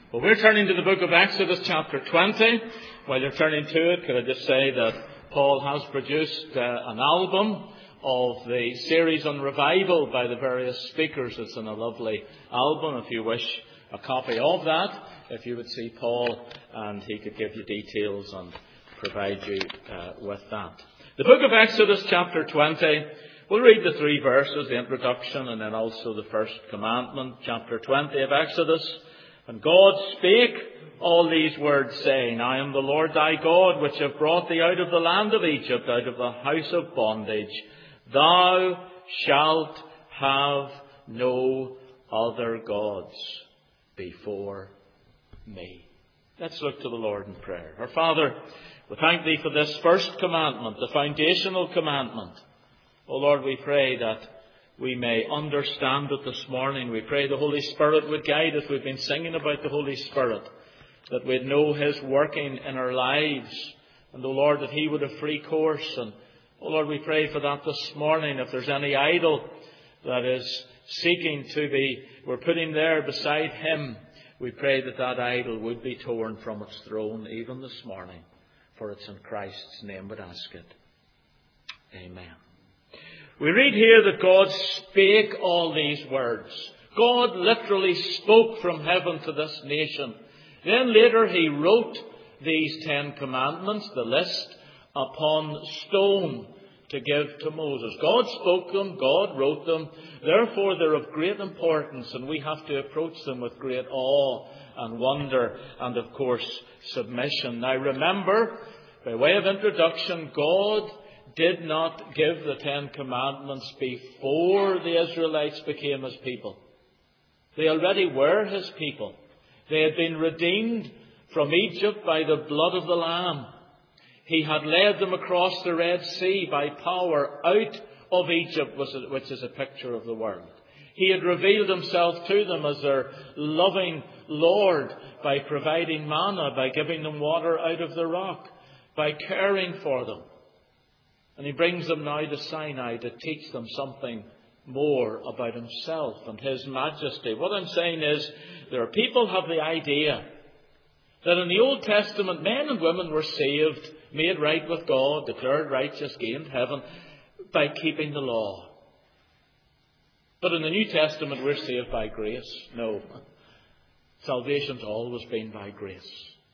Well, we're turning to the book of Exodus chapter 20. While you're turning to it, could I just say that Paul has produced an album of the series on revival by the various speakers. It's in a lovely album. If you wish a copy of that, if you would see Paul, and he could give you details and provide you with that. The book of Exodus chapter 20, we'll read the 3 verses, the introduction, and then also the first commandment, chapter 20 of Exodus. And God spake all these words, saying, I am the Lord thy God, which have brought thee out of the land of Egypt, out of the house of bondage. Thou shalt have no other gods before me. Let's look to the Lord in prayer. Our Father, we thank thee for this first commandment, the foundational commandment. O Lord, we pray that we may understand it this morning. We pray the Holy Spirit would guide us. We've been singing about the Holy Spirit, that we'd know His working in our lives. And, O Lord, that He would have free course. And, O Lord, we pray for that this morning. If there's any idol that is seeking to be, we're putting there beside Him, we pray that that idol would be torn from its throne even this morning. For it's in Christ's name we ask it. Amen. We read here that God spake all these words. God literally spoke from heaven to this nation. Then later He wrote these 10 commandments, the list, upon stone to give to Moses. God spoke them, God wrote them. Therefore they're of great importance, and we have to approach them with great awe and wonder and, of course, submission. Now remember, by way of introduction, God did not give the 10 commandments before the Israelites became His people. They already were His people. They had been redeemed from Egypt by the blood of the Lamb. He had led them across the Red Sea by power out of Egypt, which is a picture of the world. He had revealed Himself to them as their loving Lord by providing manna, by giving them water out of the rock, by caring for them. And He brings them now to Sinai to teach them something more about Himself and His majesty. What I'm saying is, there are people who have the idea that in the Old Testament, men and women were saved, made right with God, declared righteous, gained heaven, by keeping the law. But in the New Testament, we're saved by grace. No. Salvation's always been by grace.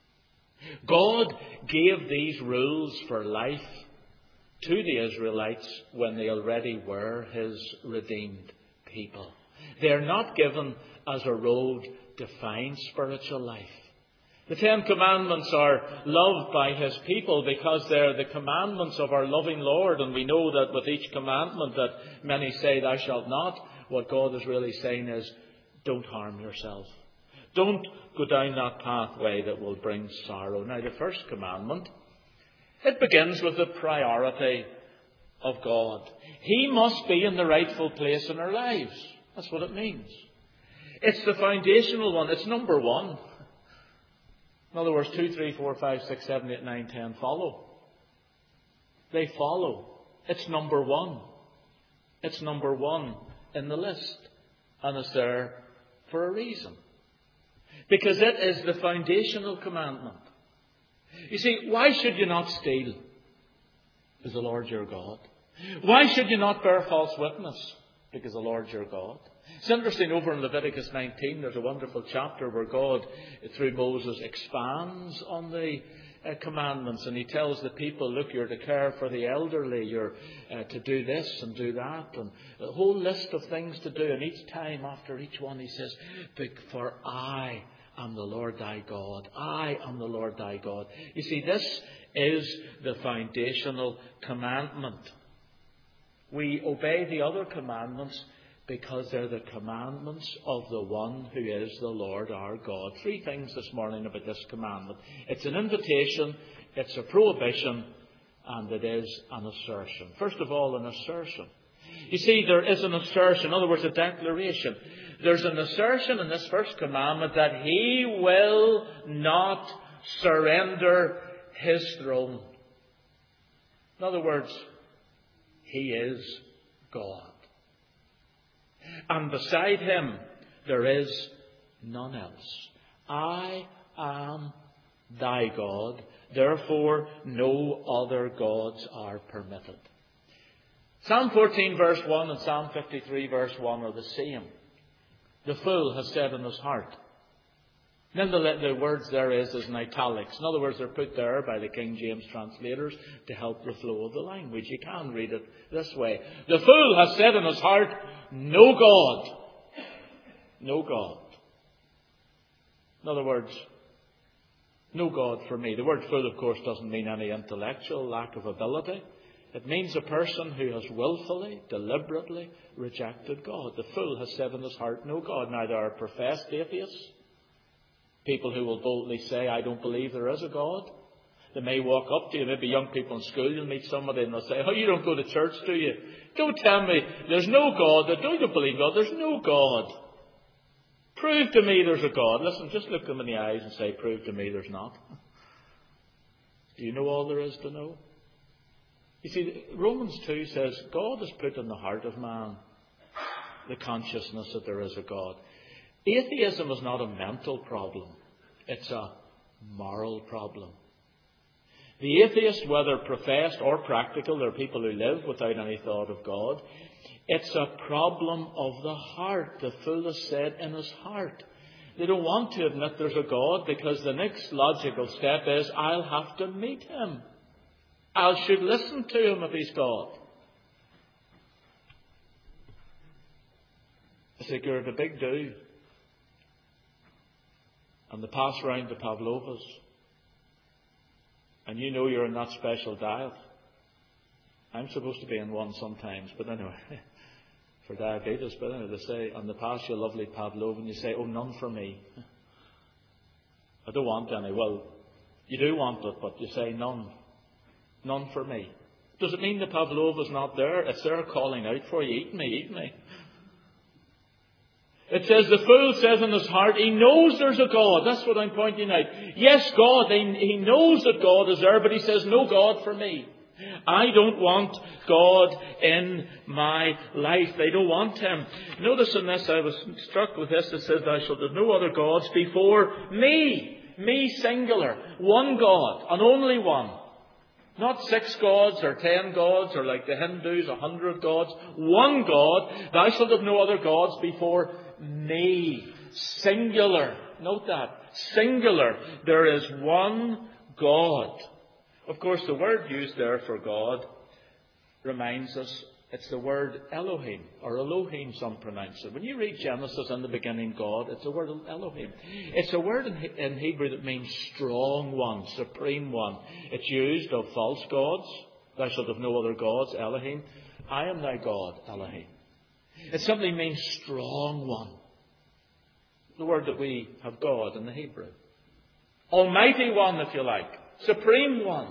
God gave these rules for life to the Israelites when they already were His redeemed people. They're not given as a road to find spiritual life. The 10 commandments are loved by His people because they're the commandments of our loving Lord. And we know that with each commandment that many say, thou shalt not, what God is really saying is, don't harm yourself. Don't go down that pathway that will bring sorrow. Now, the first commandment, it begins with the priority of God. He must be in the rightful place in our lives. That's what it means. It's the foundational one. It's number one. In other words, 2, 3, 4, 5, 6, 7, 8, 9, 10 follow. They follow. It's number one. It's number one in the list. And it's there for a reason. Because it is the foundational commandment. You see, why should you not steal? Is the Lord your God. Why should you not bear false witness? Because the Lord your God. It's interesting, over in Leviticus 19, there's a wonderful chapter where God, through Moses, expands on the commandments, and He tells the people, look, you're to care for the elderly, you're to do this and do that, and a whole list of things to do. And each time after each one He says, for I am the Lord thy God. I am the Lord thy God. You see, this is the foundational commandment. We obey the other commandments because they're the commandments of the one who is the Lord our God. 3 things this morning about this commandment. It's an invitation, it's a prohibition, and it is an assertion. First of all, an assertion. You see, there is an assertion, in other words, a declaration. There's an assertion in this first commandment that He will not surrender His throne. In other words, He is God. And beside Him, there is none else. I am thy God, therefore no other gods are permitted. Psalm 14 verse 1 and Psalm 53 verse 1 are the same. The fool has said in his heart. Then the words there is in italics. In other words, they're put there by the King James translators to help the flow of the language. You can read it this way. The fool has said in his heart, no God. No God. In other words, no God for me. The word fool, of course, doesn't mean any intellectual lack of ability. It means a person who has willfully, deliberately rejected God. The fool has said in his heart, no God. Now, there are professed atheists. People who will boldly say, I don't believe there is a God. They may walk up to you, maybe young people in school, you'll meet somebody and they'll say, oh, you don't go to church, do you? Don't tell me there's no God. Don't you believe God? There's no God. Prove to me there's a God. Listen, just look them in the eyes and say, prove to me there's not. Do you know all there is to know? You see, Romans 2 says, God has put in the heart of man the consciousness that there is a God. Atheism is not a mental problem. It's a moral problem. The atheist, whether professed or practical, there are people who live without any thought of God. It's a problem of the heart. The fool has said in his heart. They don't want to admit there's a God because the next logical step is, I'll have to meet him. I should listen to him if he's God. It's like you're at a big do. And they pass round the pavlovas. And you know you're in that special diet. I'm supposed to be in one sometimes, but anyway, for diabetes. But anyway, they say, and they pass you a lovely pavlova, and you say, oh, none for me. I don't want any. Well, you do want it, but you say none. None for me. Does it mean the pavlova's not there? It's there calling out for you. Eat me, eat me. It says the fool says in his heart, he knows there's a God. That's what I'm pointing out. Yes, God, he knows that God is there, but he says, no God for me. I don't want God in my life. They don't want him. Notice in this, I was struck with this. It says, thou shalt have no other gods before me. Me singular. One God, and only one. Not 6 gods or 10 gods or like the Hindus, 100 gods. One God. Thou shalt have no other gods before me. Singular. Note that. Singular. There is one God. Of course, the word used there for God reminds us it's the word Elohim, or Elohim some pronounce it. When you read Genesis, in the beginning God, it's the word Elohim. It's a word in Hebrew that means strong one, supreme one. It's used of false gods. Thou shalt have no other gods, Elohim. I am thy God, Elohim. It simply means strong one. The word that we have God in the Hebrew. Almighty one, if you like. Supreme one.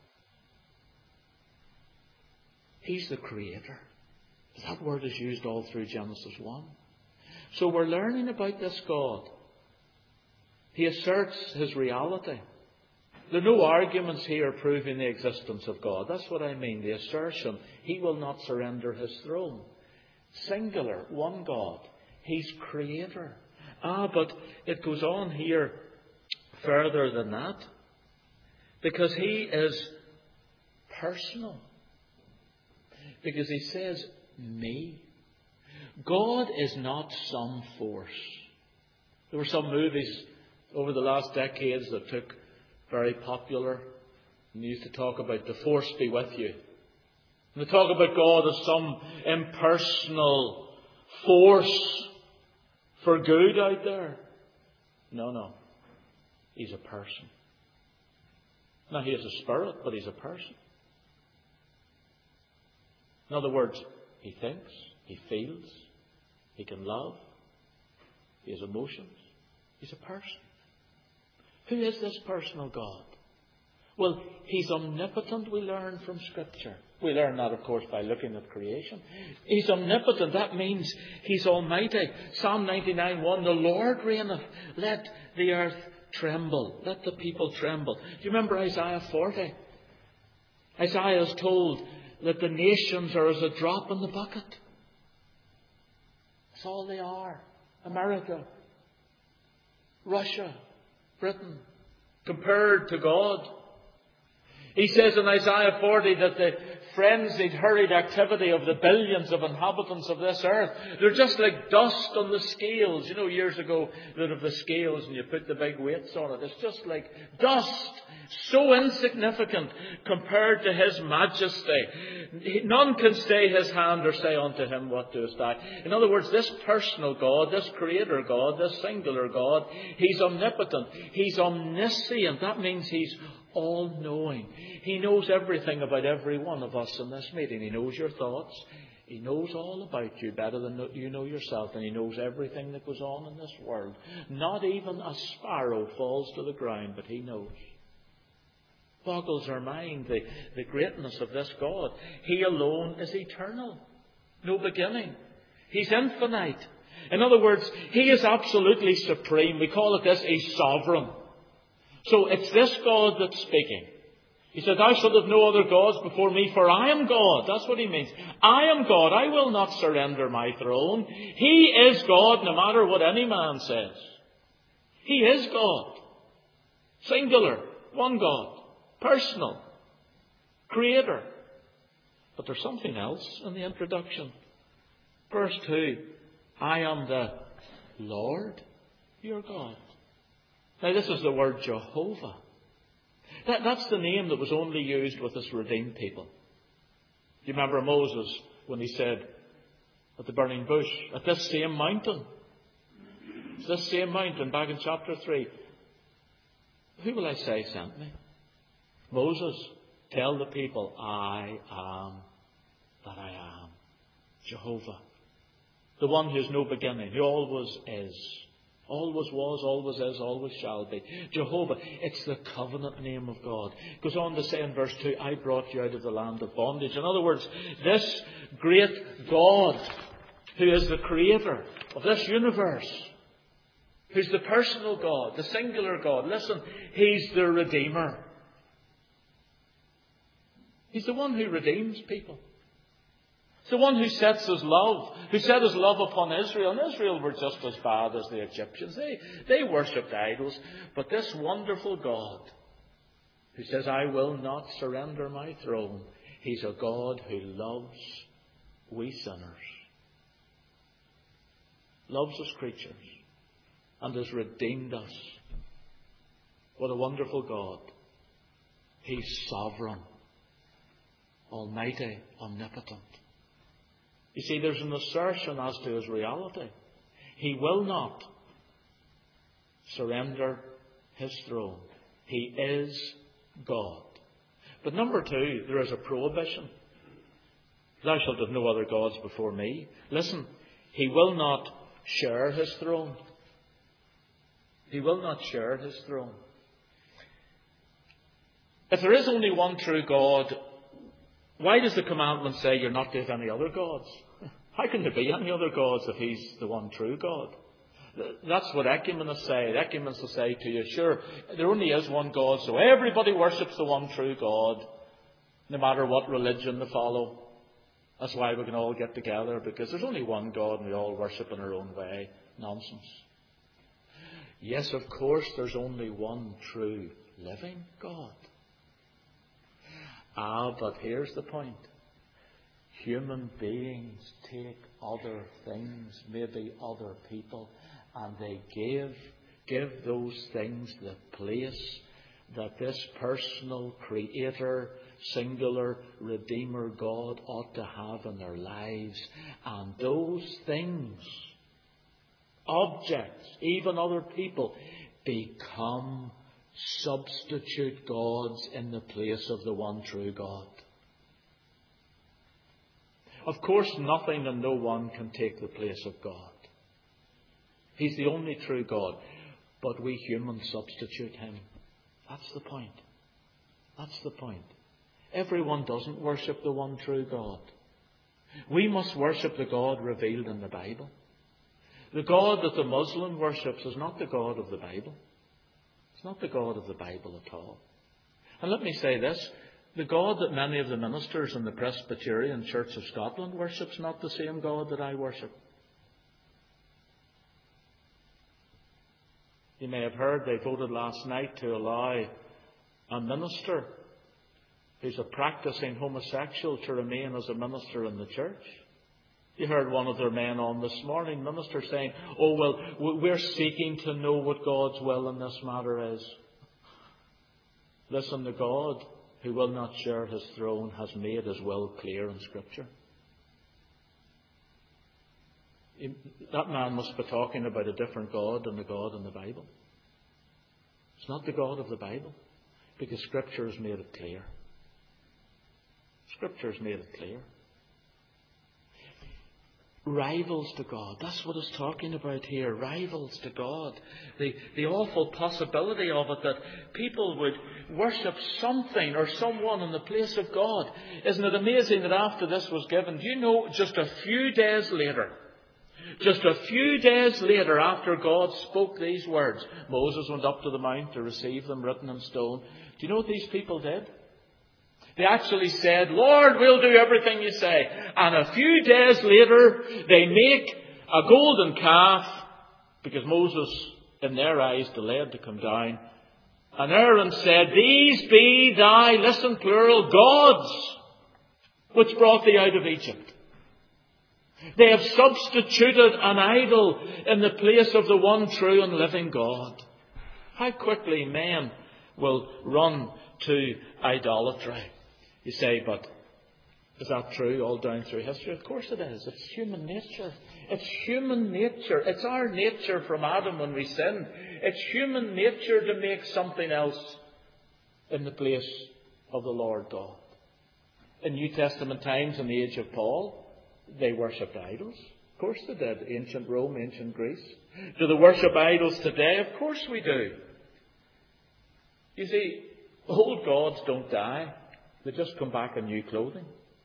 He's the Creator. That word is used all through Genesis 1. So we're learning about this God. He asserts his reality. There are no arguments here proving the existence of God. That's what I mean, the assertion. He will not surrender his throne. Singular, one God. He's Creator. But it goes on here further than that. Because he is personal. Because he says, me. God is not some force. There were some movies over the last decades that took very popular and used to talk about the force be with you. And they talk about God as some impersonal force for good out there. No. He's a person. Now, he is a spirit, but he's a person. In other words, he thinks, he feels, he can love, he has emotions. He's a person. Who is this personal God? Well, he's omnipotent, we learn from Scripture. We learn that, of course, by looking at creation. He's omnipotent. That means he's almighty. Psalm 99:1, the Lord reigneth. Let the earth tremble. Let the people tremble. Do you remember Isaiah 40? Isaiah is told that the nations are as a drop in the bucket. That's all they are. America, Russia, Britain, compared to God. He says in Isaiah 40 that the frenzied, hurried activity of the billions of inhabitants of this earth, they're just like dust on the scales. You know, years ago, they'd have the scales and you put the big weights on it. It's just like dust, so insignificant compared to His majesty. None can stay His hand or say unto Him, what doest thou? In other words, this personal God, this Creator God, this singular God, He's omnipotent. He's omniscient. That means He's all-knowing. He knows everything about every one of us in this meeting. He knows your thoughts. He knows all about you better than you know yourself. And He knows everything that goes on in this world. Not even a sparrow falls to the ground, but He knows. Boggles our mind, the greatness of this God. He alone is eternal. No beginning. He's infinite. In other words, He is absolutely supreme. We call it this, He's sovereign. So it's this God that's speaking. He said, thou shalt have no other gods before me, for I am God. That's what He means. I am God. I will not surrender my throne. He is God, no matter what any man says. He is God. Singular. One God. Personal. Creator. But there's something else in the introduction. Verse 2. I am the Lord your God. Now this is the word Jehovah. That's the name that was only used with His redeemed people. Do you remember Moses when he said at the burning bush, at this same mountain, it's this same mountain back in chapter 3, who will I say sent me? Moses, tell the people, I am that I am. Jehovah. The one who has no beginning, who always is. Always was, always is, always shall be. Jehovah, it's the covenant name of God. It goes on to say in verse 2, I brought you out of the land of bondage. In other words, this great God, who is the creator of this universe, who's the personal God, the singular God, listen, He's the Redeemer. He's the one who redeems people. The one who sets His love, who set His love upon Israel. And Israel were just as bad as the Egyptians. They worshipped idols. But this wonderful God, who says, I will not surrender my throne. He's a God who loves we sinners. Loves us creatures. And has redeemed us. What a wonderful God. He's sovereign. Almighty, omnipotent. You see, there's an assertion as to His reality. He will not surrender His throne. He is God. But number 2, there is a prohibition. Thou shalt have no other gods before me. Listen, He will not share His throne. He will not share His throne. If there is only one true God, why does the commandment say you're not to have any other gods? How can there be any other gods if He's the one true God? That's what ecumenists say. Ecumenists will say to you, sure, there only is one God, so everybody worships the one true God, no matter what religion they follow. That's why we can all get together, because there's only one God and we all worship in our own way. Nonsense. Yes, of course, there's only one true living God. But here's the point. Human beings take other things, maybe other people, and they give those things the place that this personal Creator, singular Redeemer God ought to have in their lives. And those things, objects, even other people, become substitute gods in the place of the one true God. Of course, nothing and no one can take the place of God. He's the only true God. But we humans substitute Him. That's the point. That's the point. Everyone doesn't worship the one true God. We must worship the God revealed in the Bible. The God that the Muslim worships is not the God of the Bible. It's not the God of the Bible at all. And let me say this. The God that many of the ministers in the Presbyterian Church of Scotland worship is not the same God that I worship. You may have heard they voted last night to allow a minister who's a practicing homosexual to remain as a minister in the church. You heard one of their men on this morning, minister, saying, "Oh, well, we're seeking to know what God's will in this matter is." Listen, to God, who will not share his throne, has made his will clear in Scripture. That man must be talking about a different God than the God in the Bible. It's not the God of the Bible, because Scripture has made it clear. Scripture has made it clear. Rivals to God. That's what it's talking about here. Rivals to God. The awful possibility of it that people would worship something or someone in the place of God. Isn't it amazing that after this was given, do you know, just a few days later after God spoke these words, Moses went up to the mount to receive them written in stone. Do you know what these people did? They actually said, "Lord, we'll do everything you say." And a few days later, they make a golden calf, because Moses, in their eyes, delayed to come down. And Aaron said, "These be thy," listen, plural, "gods, which brought thee out of Egypt." They have substituted an idol in the place of the one true and living God. How quickly men will run to idolatry. You say, "But is that true all down through history?" Of course it is. It's human nature. It's human nature. It's our nature from Adam when we sinned. It's human nature to make something else in the place of the Lord God. In New Testament times, in the age of Paul, they worshipped idols. Of course they did. Ancient Rome, ancient Greece. Do they worship idols today? Of course we do. You see, old gods don't die. They just come back in new clothing.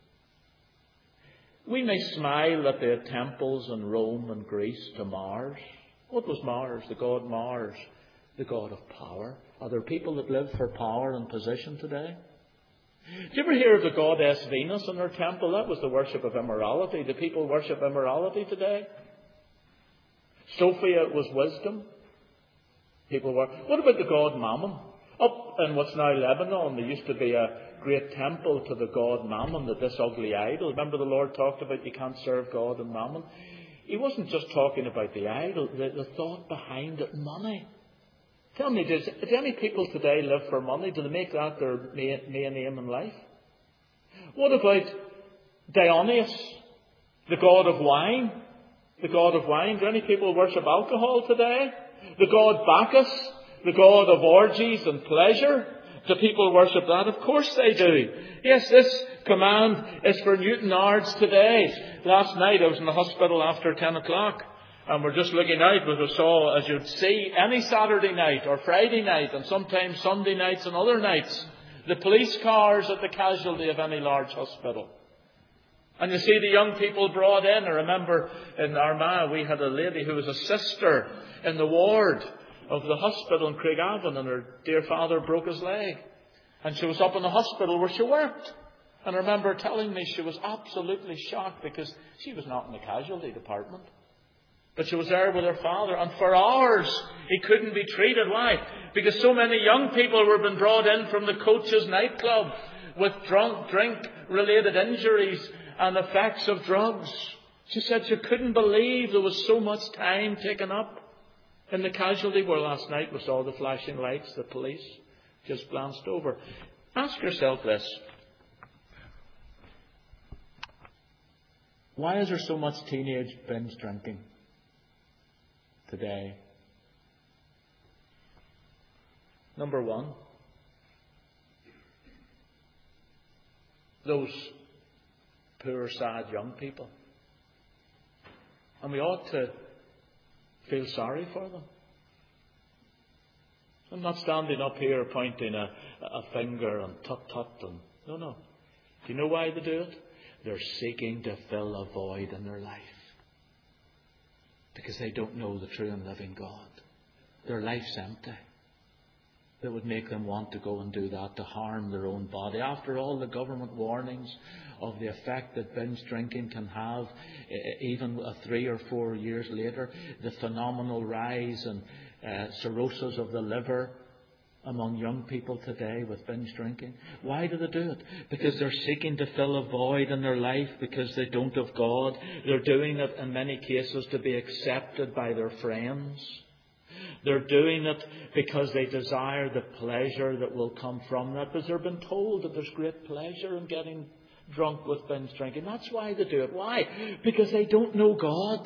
We may smile at the temples in Rome and Greece to Mars. What was Mars? The god Mars, the god of power. Are there people that live for power and position today? Do you ever hear of the goddess Venus in her temple? That was the worship of immorality. Do people worship immorality today? Sophia was wisdom. People were. What about the god Mammon? Up in what's now Lebanon, there used to be a great temple to the god Mammon, this ugly idol. Remember the Lord talked about you can't serve God and Mammon? He wasn't just talking about the idol, the thought behind it, money. Tell me, do any people today live for money? Do they make that their main aim in life? What about Dionysus, the god of wine? The god of wine. Do any people worship alcohol today? The god Bacchus, the god of orgies and pleasure. Do people worship that? Of course they do. Yes, this command is for Newtonards today. Last night I was in the hospital after 10 o'clock. And we're just looking out, but we saw, as you'd see, any Saturday night or Friday night and sometimes Sunday nights and other nights, the police cars at the casualty of any large hospital. And you see the young people brought in. I remember in Armagh we had a lady who was a sister in the ward of the hospital in Craigavon, and her dear father broke his leg. And she was up in the hospital where she worked. And I remember telling me she was absolutely shocked because she was not in the casualty department. But she was there with her father, and for hours he couldn't be treated. Why? Because so many young people were being brought in from the Coaches nightclub with drink-related injuries and effects of drugs. She said she couldn't believe there was so much time taken up in the casualty where last night we saw the flashing lights, the police just glanced over. Ask yourself this. Why is there so much teenage binge drinking today? Number one, those poor, sad young people. And we ought to feel sorry for them. I'm not standing up here pointing a finger and tut-tut. No. Do you know why they do it? They're seeking to fill a void in their life. Because they don't know the true and living God. Their life's empty. That would make them want to go and do that, to harm their own body. After all the government warnings of the effect that binge drinking can have, even 3 or 4 years later, the phenomenal rise in cirrhosis of the liver among young people today with binge drinking. Why do they do it? Because they're seeking to fill a void in their life because they don't have God. They're doing it in many cases to be accepted by their friends. They're doing it because they desire the pleasure that will come from that, because they've been told that there's great pleasure in getting drunk with binge drinking. That's why they do it. Why? Because they don't know God.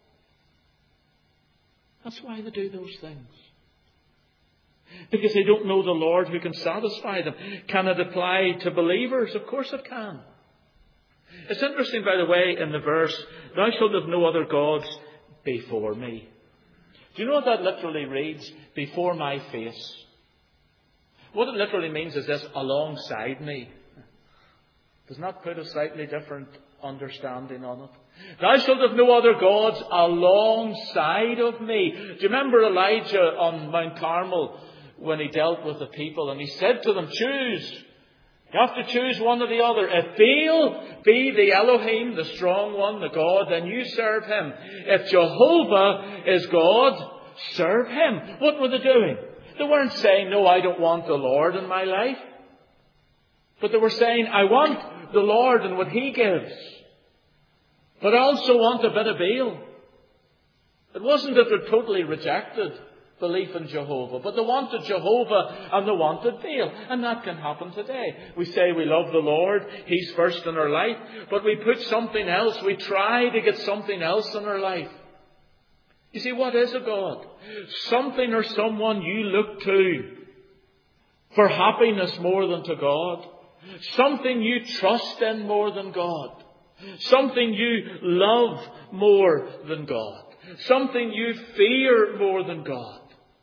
That's why they do those things. Because they don't know the Lord who can satisfy them. Can it apply to believers? Of course it can. It's interesting, by the way, in the verse, "Thou shalt have no other gods before me." Do you know what that literally reads? Before my face. What it literally means is this: alongside me. Does not put a slightly different understanding on it. "Thou shalt have no other gods alongside of me." Do you remember Elijah on Mount Carmel when he dealt with the people, and he said to them, choose. You have to choose one or the other. If Baal be the Elohim, the strong one, the God, then you serve him. If Jehovah is God, serve him. What were they doing? They weren't saying, no, I don't want the Lord in my life. But they were saying, I want the Lord and what he gives. But I also want a bit of Baal. It wasn't that they totally rejected belief in Jehovah, but they wanted Jehovah and they wanted Baal. And that can happen today. We say we love the Lord, he's first in our life, but we put something else, we try to get something else in our life. You see, what is a God? Something or someone you look to for happiness more than to God. Something you trust in more than God. Something you love more than God. Something you fear more than God.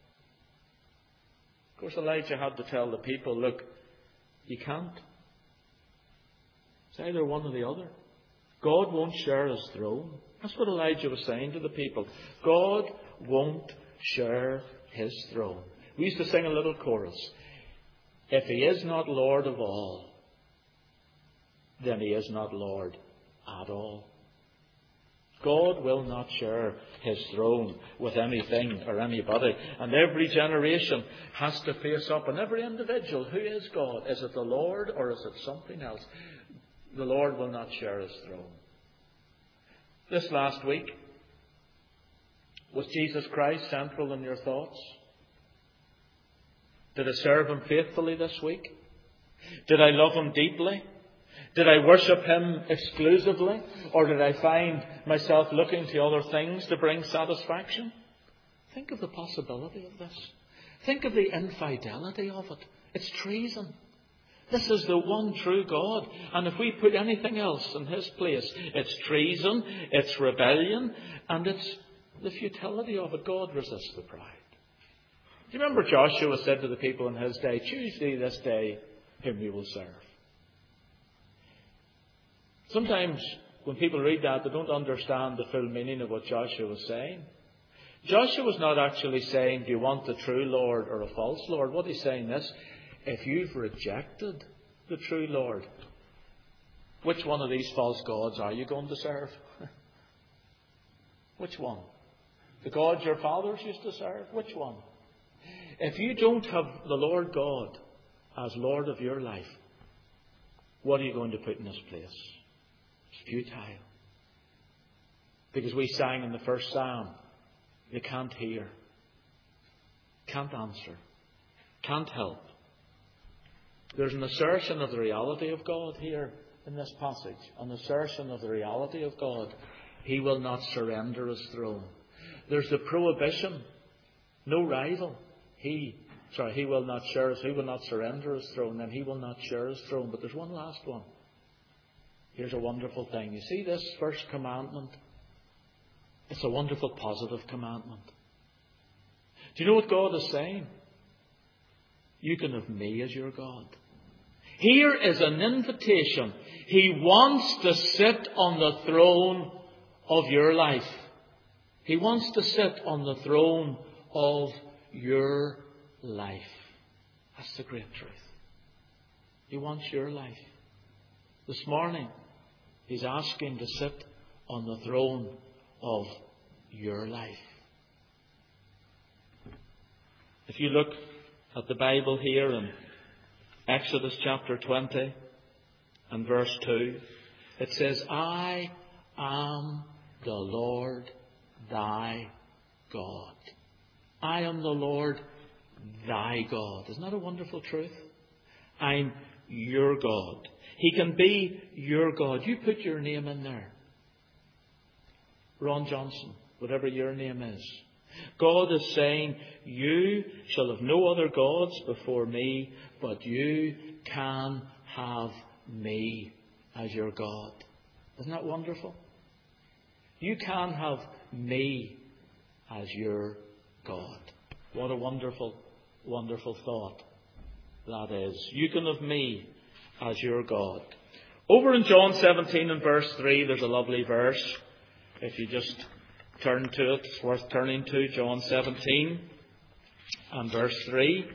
Of course, Elijah had to tell the people, look, you can't. It's either one or the other. God won't share his throne. That's what Elijah was saying to the people. God won't share his throne. We used to sing a little chorus. If he is not Lord of all, then he is not Lord at all. God will not share his throne with anything or anybody. And every generation has to face up. And every individual, who is God? Is it the Lord or is it something else? The Lord will not share his throne. This last week, was Jesus Christ central in your thoughts? Did I serve him faithfully this week? Did I love him deeply? Did I worship him exclusively? Or did I find myself looking to other things to bring satisfaction? Think of the possibility of this. Think of the infidelity of it. It's treason. This is the one true God. And if we put anything else in his place, it's treason, it's rebellion, and it's the futility of it. God resists the pride. Do you remember Joshua said to the people in his day, choose thee this day whom you will serve? Sometimes when people read that, they don't understand the full meaning of what Joshua was saying. Joshua was not actually saying, do you want the true Lord or a false Lord? What he's saying is, if you've rejected the true Lord, which one of these false gods are you going to serve? Which one? The gods your fathers used to serve? Which one? If you don't have the Lord God as Lord of your life, what are you going to put in his place? It's futile. Because we sang in the first psalm, you can't hear, can't answer, can't help. There's an assertion of the reality of God here in this passage. An assertion of the reality of God. He will not surrender his throne. There's the prohibition. No rival. He will not surrender his throne, and he will not share his throne. But there's one last one. Here's a wonderful thing. You see this first commandment? It's a wonderful positive commandment. Do you know what God is saying? You can have me as your God. Here is an invitation. He wants to sit on the throne of your life. He wants to sit on the throne of your life. That's the great truth. He wants your life. This morning, he's asking to sit on the throne of your life. If you look at the Bible here in Exodus chapter 20 and verse 2, it says, I am the Lord thy God. I am the Lord thy God. Isn't that a wonderful truth? I'm your God. He can be your God. You put your name in there. Ron Johnson, whatever your name is. God is saying, you shall have no other gods before me, but you can have me as your God. Isn't that wonderful? You can have me as your God. What a wonderful, wonderful thought that is. You can have me as your God. Over in John 17 and verse 3, there's a lovely verse. If you just turn to it, it's worth turning to. John 17 and verse 3.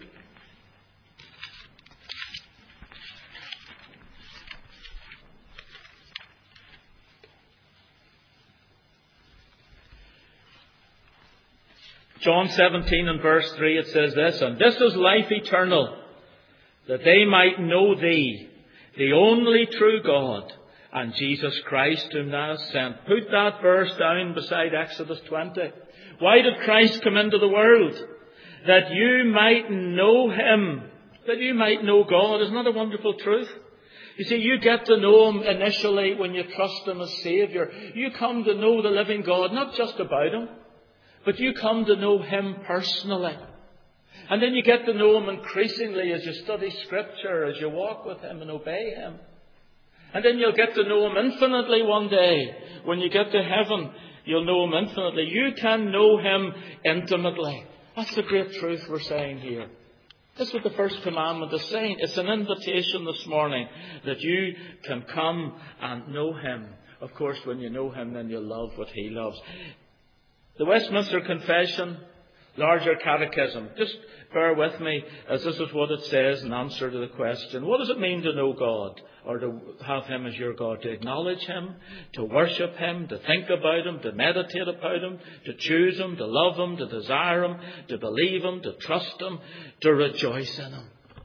John 17 and verse 3, it says this, and this is life eternal, that they might know thee, the only true God, and Jesus Christ whom thou hast sent. Put that verse down beside Exodus 20. Why did Christ come into the world? That you might know Him. That you might know God. Isn't that a wonderful truth? You see, you get to know Him initially when you trust Him as Saviour. You come to know the living God, not just about Him, but you come to know Him personally. And then you get to know Him increasingly as you study Scripture, as you walk with Him and obey Him. And then you'll get to know Him infinitely one day. When you get to heaven, you'll know Him infinitely. You can know Him intimately. That's the great truth we're saying here. That's what the first commandment is saying. It's an invitation this morning that you can come and know Him. Of course, when you know Him, then you'll love what He loves. The Westminster Confession, larger catechism. Just bear with me as this is what it says in answer to the question. What does it mean to know God? Or to have Him as your God? To acknowledge Him, to worship Him, to think about Him, to meditate about Him, to choose Him, to love Him, to desire Him, to believe Him, to trust Him, to rejoice in Him.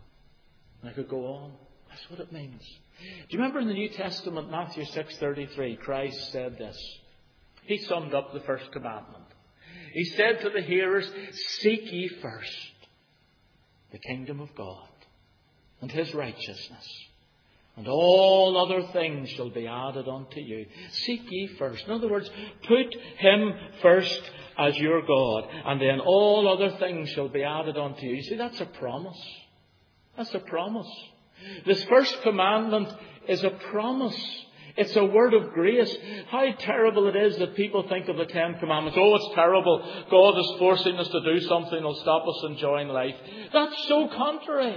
I could go on. That's what it means. Do you remember in the New Testament, Matthew 6:33, Christ said this. He summed up the first commandment. He said to the hearers, seek ye first the kingdom of God and His righteousness, and all other things shall be added unto you. Seek ye first. In other words, put Him first as your God, and then all other things shall be added unto you. You see, that's a promise. That's a promise. This first commandment is a promise. It's a word of grace. How terrible it is that people think of the Ten Commandments. Oh, it's terrible. God is forcing us to do something that will stop us enjoying life. That's so contrary.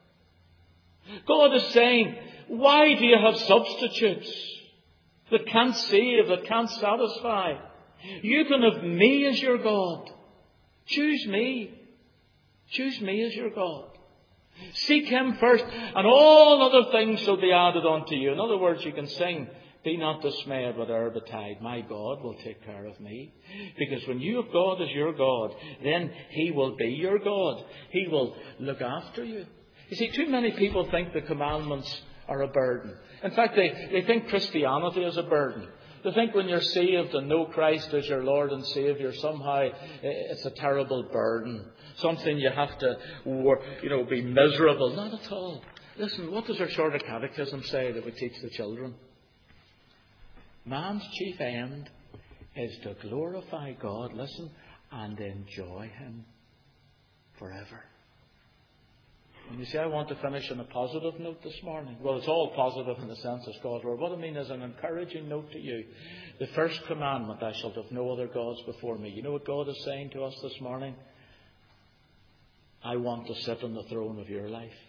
God is saying, why do you have substitutes that can't save, that can't satisfy? You can have me as your God. Choose me. Choose me as your God. Seek Him first, and all other things shall be added unto you. In other words, you can sing, be not dismayed whate'er betide. My God will take care of me. Because when you have God as your God, then He will be your God. He will look after you. You see, too many people think the commandments are a burden. In fact, they think Christianity is a burden. They think when you're saved and know Christ as your Lord and Saviour, somehow it's a terrible burden. Something you have to, be miserable. Not at all. Listen, what does our Shorter Catechism say that we teach the children? Man's chief end is to glorify God, listen, and enjoy Him forever. And you say, I want to finish on a positive note this morning. Well, it's all positive in the sense of God's Word. What I mean is an encouraging note to you. The first commandment, I shall have no other gods before me. You know what God is saying to us this morning? I want to sit on the throne of your life.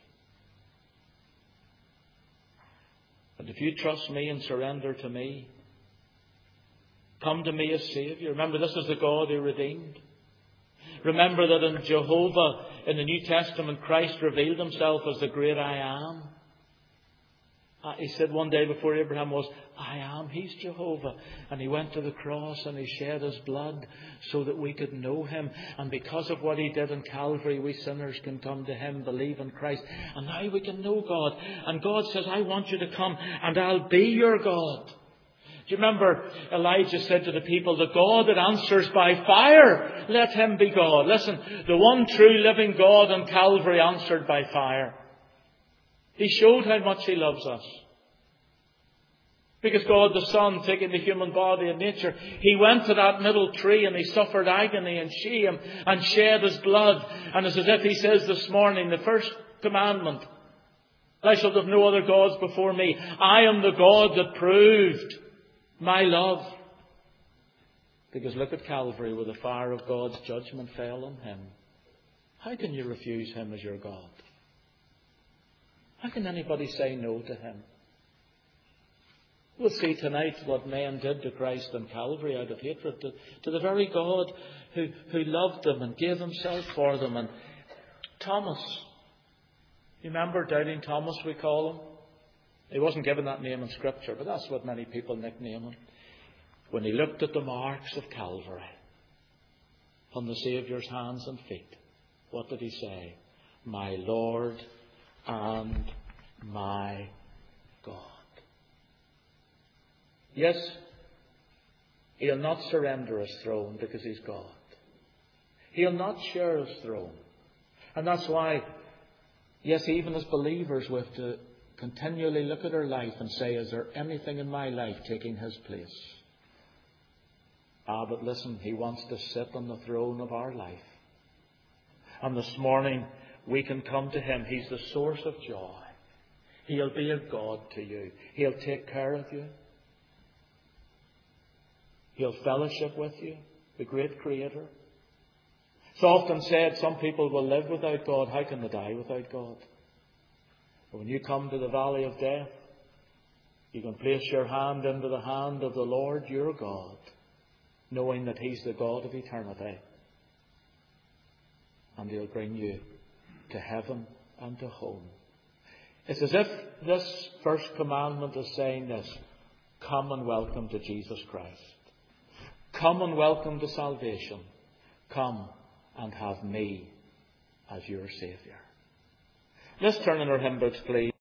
And if you trust me and surrender to me, come to me as Saviour. Remember, this is the God who redeemed. Remember that in Jehovah, in the New Testament, Christ revealed Himself as the great I am. He said one day before Abraham was, I am. He's Jehovah. And he went to the cross and he shed his blood so that we could know him. And because of what he did in Calvary, we sinners can come to him, believe in Christ. And now we can know God. And God says, I want you to come and I'll be your God. Do you remember Elijah said to the people, the God that answers by fire, let him be God. Listen, the one true living God on Calvary answered by fire. He showed how much he loves us. Because God the Son, taking the human body and nature, he went to that middle tree and he suffered agony and shame and shed his blood. And it's as if he says this morning, the first commandment, thou shalt have no other gods before me. I am the God that proved my love. Because look at Calvary, where the fire of God's judgment fell on him. How can you refuse him as your God? How can anybody say no to him? We'll see tonight what men did to Christ on Calvary out of hatred to the very God who loved them and gave himself for them. And Thomas, you remember Doubting Thomas, we call him? He wasn't given that name in Scripture, but that's what many people nickname him. When he looked at the marks of Calvary on the Saviour's hands and feet, what did he say? My Lord and my God. Yes, he'll not surrender his throne because he's God. He'll not share his throne. And that's why, yes, even as believers, we have to continually look at our life and say, is there anything in my life taking his place? But listen, he wants to sit on the throne of our life. And this morning, we can come to him. He's the source of joy. He'll be a God to you. He'll take care of you. He'll fellowship with you, the great Creator. It's often said some people will live without God. How can they die without God? But when you come to the valley of death, you can place your hand into the hand of the Lord your God, knowing that he's the God of eternity. And he'll bring you to heaven and to home. It's as if this first commandment is saying this: come and welcome to Jesus Christ. Come and welcome to salvation. Come and have me as your Saviour. Let's turn in our hymn books, please.